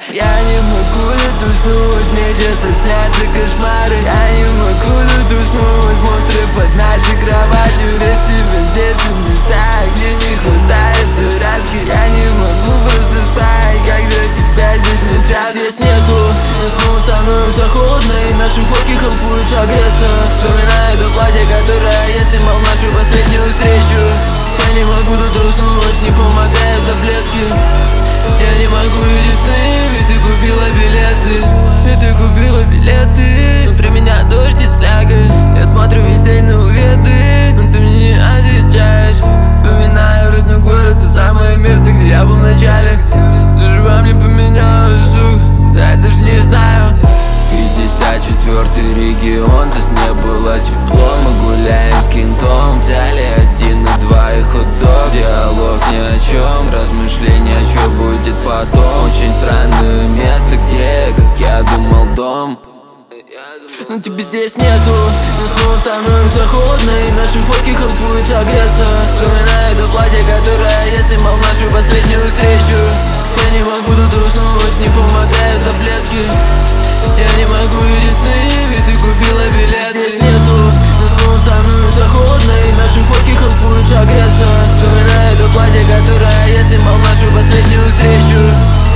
Я не могу тут уснуть, мне часто снятся кошмары. Я не могу тут уснуть, монстры под нашей кроватью. Без тебя здесь не так, мне не хватает зарядки. Я не могу просто спать, когда тебя здесь нет. Здесь нету, но снова становится холодно, и наши фотки хелпуют согреться. Вспоминаю то платье, которое я снимал в нашу последнюю встречу. Я не могу тут уснуть, не помогают таблетки. Я не могу видеть сны, ведь ты купила билеты. Ведь ты купила билеты. Внутри меня дождь и слякоть. Я смотрю весь день на уведы, но ты мне не отвечаешь. Вспоминаю родной город, то самое место, где я был в начале. Даже вам не поменялось, да я даже не знаю. 54-й регион, здесь не было тепло. Мы гуляем с кентом, взяли 1 на 2 и хот-дог. Диалог ни о чем, размышления, что будет потом. Очень странное место, где, как я думал, дом. Но тебя здесь нету, но снова становится холодно, и наши фотки хелпуют согреться. Вспоминаю то платье, которое я снимал в нашу последнюю встречу. Я не могу тут уснуть, не помогают таблетки. Я не могу видеть сны, ведь ты купила билеты. Здесь нету, но снова становится холодно, и наши фотки хелпуют согреться. Вспоминаю то платье, которое я снимал в нашу последнюю встречу.